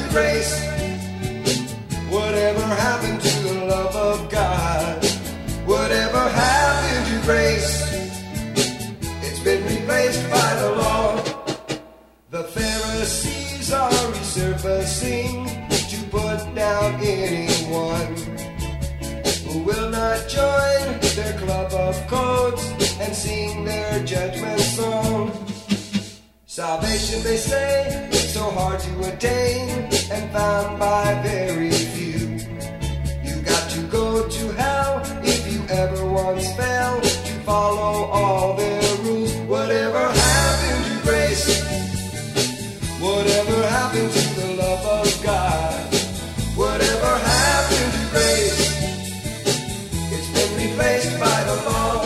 grace? Whatever happened to the love of God? Whatever happened to grace? It's been replaced by the law. The Pharisees are resurfacing to put down anyone who will not join their club of codes and sing their judgment song. Salvation, they say, is so hard to attain and found by very few. You got to go to hell if you ever once failed to follow all their rules. Whatever happened to grace? Whatever happened to the love of God? Whatever happened to grace? It's been replaced by the law.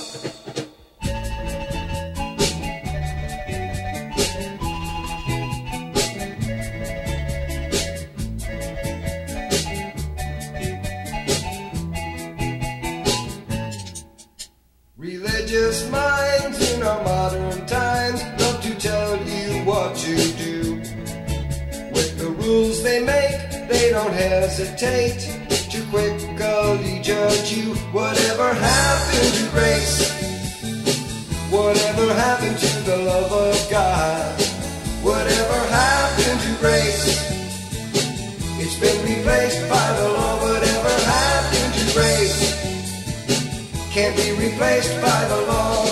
Religious minds in our modern times love to tell you what to do. With the rules they make, they don't hesitate to quickly judge you. Whatever happened to grace? Whatever happened to the love of God? Whatever happened to grace? It's been replaced by the law. Whatever happened to grace can't be replaced by the law.